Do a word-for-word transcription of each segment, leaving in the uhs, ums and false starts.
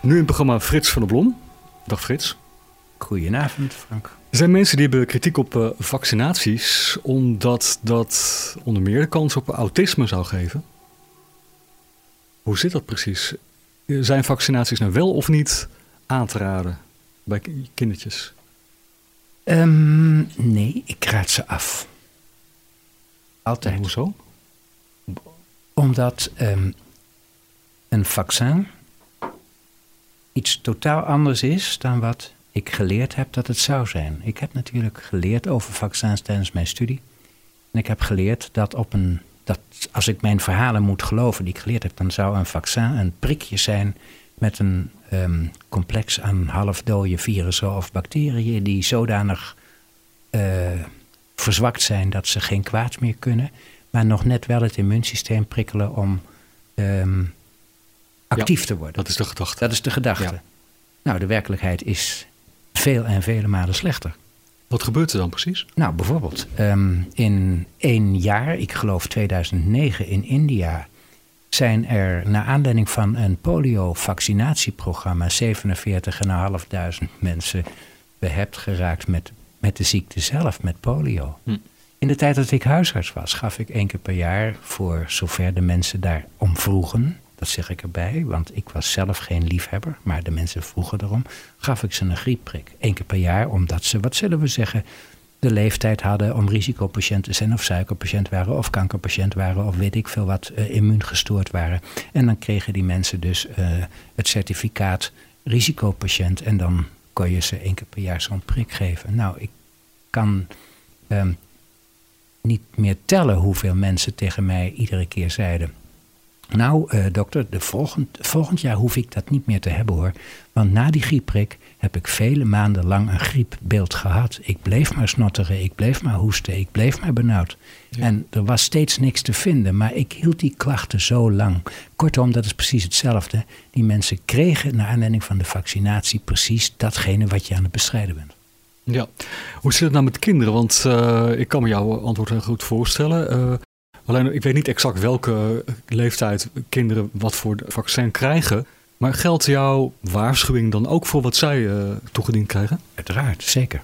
Nu in het programma Frits van der Blom. Dag Frits. Goedenavond, Frank. Er zijn mensen die hebben kritiek op uh, vaccinaties, omdat dat onder meer de kans op autisme zou geven. Hoe zit dat precies? Zijn vaccinaties nou wel of niet aan te raden bij kindertjes? Um, nee, ik raad ze af. Altijd. En hoezo? Omdat um, een vaccin iets totaal anders is dan wat ik geleerd heb dat het zou zijn. Ik heb natuurlijk geleerd over vaccins tijdens mijn studie. En ik heb geleerd dat, op een, dat als ik mijn verhalen moet geloven die ik geleerd heb, dan zou een vaccin een prikje zijn met een um, complex aan halfdode virussen of bacteriën die zodanig uh, verzwakt zijn dat ze geen kwaad meer kunnen, maar nog net wel het immuunsysteem prikkelen om um, actief ja, te worden. Dat is de gedachte. Dat is de gedachte. Ja. Nou, de werkelijkheid is veel en vele malen slechter. Wat gebeurt er dan precies? Nou, bijvoorbeeld um, in één jaar, ik geloof tweeduizend negen in India, zijn er naar aanleiding van een polio-vaccinatieprogramma zevenenveertigduizend vijfhonderd mensen behept geraakt met, met de ziekte zelf, met polio. Hm. In de tijd dat ik huisarts was, gaf ik één keer per jaar, voor zover de mensen daarom vroegen, dat zeg ik erbij, want ik was zelf geen liefhebber, maar de mensen vroegen erom, gaf ik ze een griepprik. Eén keer per jaar, omdat ze, wat zullen we zeggen, de leeftijd hadden om risicopatiënt te zijn, of suikerpatiënt waren, of kankerpatiënt waren, of weet ik veel wat, uh, immuungestoord waren. En dan kregen die mensen dus uh, het certificaat risicopatiënt en dan kon je ze één keer per jaar zo'n prik geven. Nou, ik kan um, niet meer tellen hoeveel mensen tegen mij iedere keer zeiden: nou, uh, dokter, de volgend, volgend jaar hoef ik dat niet meer te hebben hoor. Want na die griepprik heb ik vele maanden lang een griepbeeld gehad. Ik bleef maar snotteren, ik bleef maar hoesten, ik bleef maar benauwd. Ja. En er was steeds niks te vinden, maar ik hield die klachten zo lang. Kortom, dat is precies hetzelfde. Die mensen kregen naar aanleiding van de vaccinatie precies datgene wat je aan het bestrijden bent. Ja, hoe zit het nou met kinderen? Want uh, ik kan me jouw antwoord heel goed voorstellen. Uh, Alleen, ik weet niet exact welke leeftijd kinderen wat voor vaccin krijgen. Maar geldt jouw waarschuwing dan ook voor wat zij uh, toegediend krijgen? Uiteraard, zeker.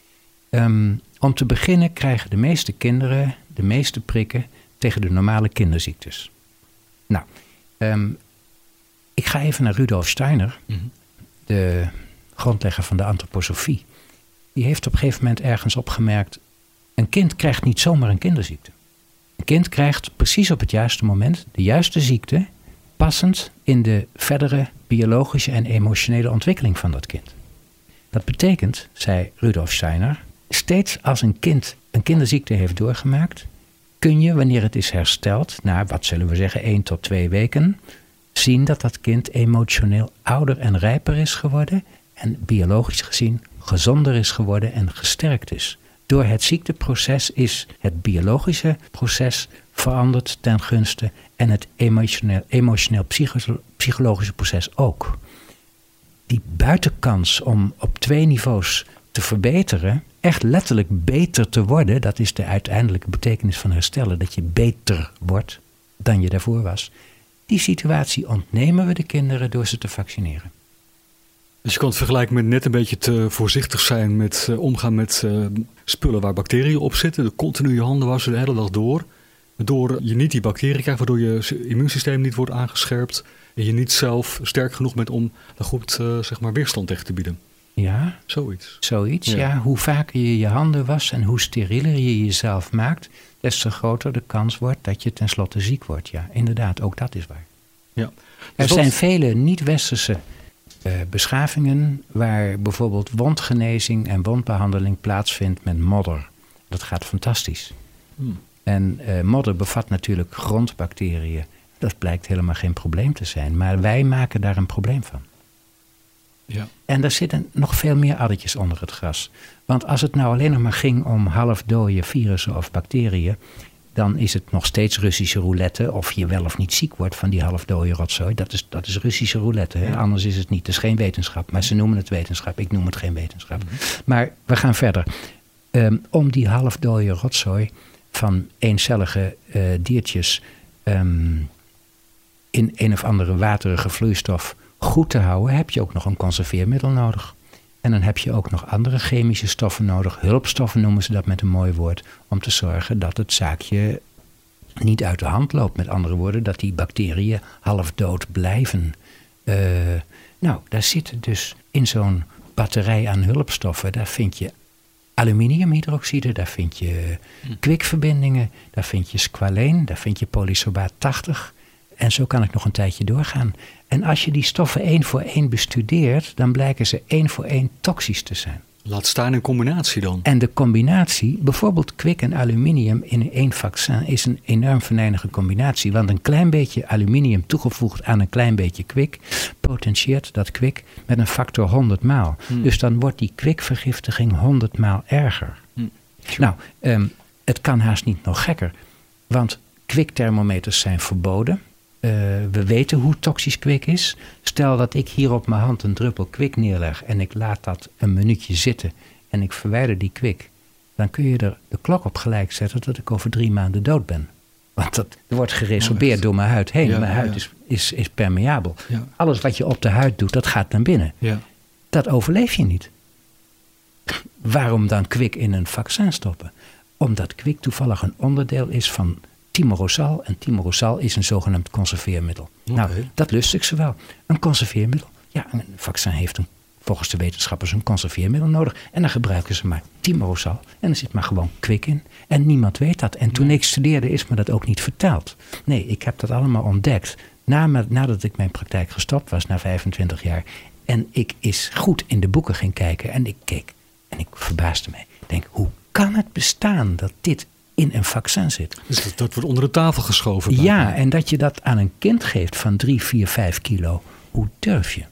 Um, om te beginnen krijgen de meeste kinderen de meeste prikken tegen de normale kinderziektes. Nou, um, ik ga even naar Rudolf Steiner, mm-hmm. de grondlegger van de antroposofie. Die heeft op een gegeven moment ergens opgemerkt: een kind krijgt niet zomaar een kinderziekte. Een kind krijgt precies op het juiste moment de juiste ziekte, passend in de verdere biologische en emotionele ontwikkeling van dat kind. Dat betekent, zei Rudolf Steiner, steeds als een kind een kinderziekte heeft doorgemaakt, kun je, wanneer het is hersteld, na wat zullen we zeggen, één tot twee weken, zien dat dat kind emotioneel ouder en rijper is geworden en biologisch gezien gezonder is geworden en gesterkt is. Door het ziekteproces is het biologische proces veranderd ten gunste en het emotioneel, emotioneel psycho- psychologische proces ook. Die buitenkans om op twee niveaus te verbeteren, echt letterlijk beter te worden, dat is de uiteindelijke betekenis van herstellen, dat je beter wordt dan je daarvoor was. Die situatie ontnemen we de kinderen door ze te vaccineren. Dus je kan het vergelijken met net een beetje te voorzichtig zijn met uh, omgaan met uh, spullen waar bacteriën op zitten. De continu je handen wassen de hele dag door. Waardoor je niet die bacteriën krijgt, waardoor je immuunsysteem niet wordt aangescherpt. En je niet zelf sterk genoeg bent om daar goed uh, zeg maar weerstand tegen te bieden. Ja, zoiets. Zoiets, ja. ja. Hoe vaker je je handen wast en hoe sterieler je jezelf maakt, des te groter de kans wordt dat je tenslotte ziek wordt. Ja, inderdaad, ook dat is waar. Ja. Er dus zijn dat... vele niet-westerse Uh, beschavingen waar bijvoorbeeld wondgenezing en wondbehandeling plaatsvindt met modder. Dat gaat fantastisch. Hmm. En uh, modder bevat natuurlijk grondbacteriën. Dat blijkt helemaal geen probleem te zijn. Maar wij maken daar een probleem van. Ja. En er zitten nog veel meer addertjes onder het gras. Want als het nou alleen nog maar ging om halfdode virussen of bacteriën, dan is het nog steeds Russische roulette of je wel of niet ziek wordt van die halfdode rotzooi. Dat is, dat is Russische roulette, hè? Ja. Anders is het niet. Het is geen wetenschap, maar ze noemen het wetenschap. Ik noem het geen wetenschap. Mm-hmm. Maar we gaan verder. Um, om die halfdode rotzooi van eencellige uh, diertjes um, in een of andere waterige vloeistof goed te houden, heb je ook nog een conserveermiddel nodig. En dan heb je ook nog andere chemische stoffen nodig. Hulpstoffen noemen ze dat met een mooi woord. Om te zorgen dat het zaakje niet uit de hand loopt. Met andere woorden, dat die bacteriën half dood blijven. Uh, nou, daar zitten dus in zo'n batterij aan hulpstoffen. Daar vind je aluminiumhydroxide, daar vind je kwikverbindingen, daar vind je squaleen, daar vind je polysorbaat tachtig. En zo kan ik nog een tijdje doorgaan. En als je die stoffen één voor één bestudeert, dan blijken ze één voor één toxisch te zijn. Laat staan in combinatie dan. En de combinatie, bijvoorbeeld kwik en aluminium in één vaccin, is een enorm venijnige combinatie. Want een klein beetje aluminium toegevoegd aan een klein beetje kwik potentieert dat kwik met een factor honderd maal. Hmm. Dus dan wordt die kwikvergiftiging honderd maal erger. Hmm. Nou, um, het kan haast niet nog gekker. Want kwikthermometers zijn verboden. Uh, we weten hoe toxisch kwik is. Stel dat ik hier op mijn hand een druppel kwik neerleg en ik laat dat een minuutje zitten en ik verwijder die kwik, dan kun je er de klok op gelijk zetten dat ik over drie maanden dood ben. Want dat wordt geresorbeerd oh, door mijn huid heen. Ja, mijn huid ja. is, is, is permeabel. Ja. Alles wat je op de huid doet, dat gaat naar binnen. Ja. Dat overleef je niet. Waarom dan kwik in een vaccin stoppen? Omdat kwik toevallig een onderdeel is van Thimerosal. En Thimerosal is een zogenaamd conserveermiddel. Okay. Nou, dat lust ik ze wel. Een conserveermiddel. Ja, een vaccin heeft een, volgens de wetenschappers een conserveermiddel nodig. En dan gebruiken ze maar Thimerosal. En er zit maar gewoon kwik in. En niemand weet dat. En toen nee. ik studeerde is me dat ook niet verteld. Nee, ik heb dat allemaal ontdekt. Na, nadat ik mijn praktijk gestopt was, na vijfentwintig jaar. En ik eens goed in de boeken ging kijken. En ik keek. En ik verbaasde mij. Ik denk, hoe kan het bestaan dat dit in een vaccin zit? Dus dat, dat wordt onder de tafel geschoven. Ja, me. En dat je dat aan een kind geeft van drie, vier, vijf kilo. Hoe durf je?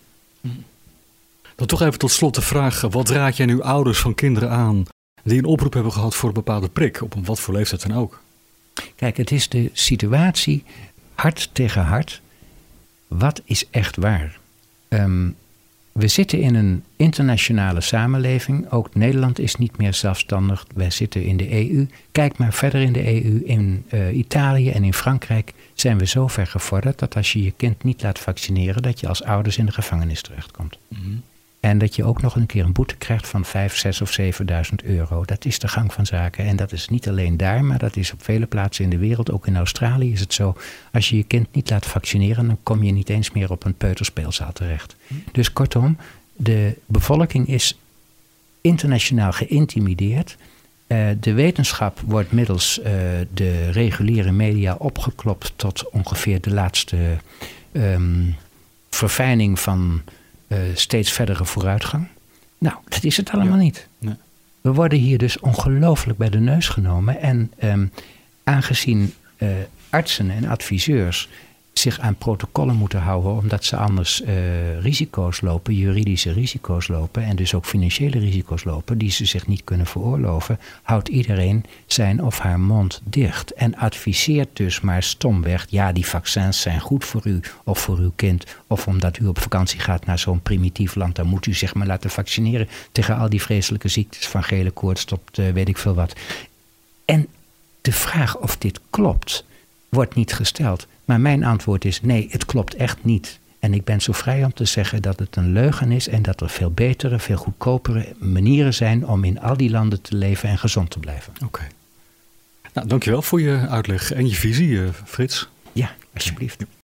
Dan toch even tot slot de vraag. Wat raad jij nu ouders van kinderen aan die een oproep hebben gehad voor een bepaalde prik? Op een wat voor leeftijd dan ook? Kijk, het is de situatie hart tegen hart. Wat is echt waar? Um, We zitten in een internationale samenleving. Ook Nederland is niet meer zelfstandig. Wij zitten in de E U. Kijk maar verder in de E U. In uh, Italië en in Frankrijk zijn we zo ver gevorderd dat als je je kind niet laat vaccineren, dat je als ouders in de gevangenis terechtkomt. Mm-hmm. En dat je ook nog een keer een boete krijgt van vijf, zes of zevenduizend euro. Dat is de gang van zaken. En dat is niet alleen daar, maar dat is op vele plaatsen in de wereld. Ook in Australië is het zo. Als je je kind niet laat vaccineren, dan kom je niet eens meer op een peuterspeelzaal terecht. Dus kortom, de bevolking is internationaal geïntimideerd. Uh, de wetenschap wordt middels uh, de reguliere media opgeklopt tot ongeveer de laatste um, verfijning van Uh, steeds verdere vooruitgang. Nou, dat is het allemaal ja. niet. Nee. We worden hier dus ongelooflijk bij de neus genomen. En um, aangezien uh, artsen en adviseurs zich aan protocollen moeten houden, omdat ze anders uh, risico's lopen, juridische risico's lopen en dus ook financiële risico's lopen die ze zich niet kunnen veroorloven, houdt iedereen zijn of haar mond dicht en adviseert dus maar stomweg, ja, die vaccins zijn goed voor u of voor uw kind, of omdat u op vakantie gaat naar zo'n primitief land, dan moet u zich maar laten vaccineren tegen al die vreselijke ziektes van gele koorts tot uh, weet ik veel wat. En de vraag of dit klopt, wordt niet gesteld. Maar mijn antwoord is nee, het klopt echt niet. En ik ben zo vrij om te zeggen dat het een leugen is en dat er veel betere, veel goedkopere manieren zijn om in al die landen te leven en gezond te blijven. Oké. Okay. Nou, dankjewel voor je uitleg en je visie, Frits. Ja, alsjeblieft.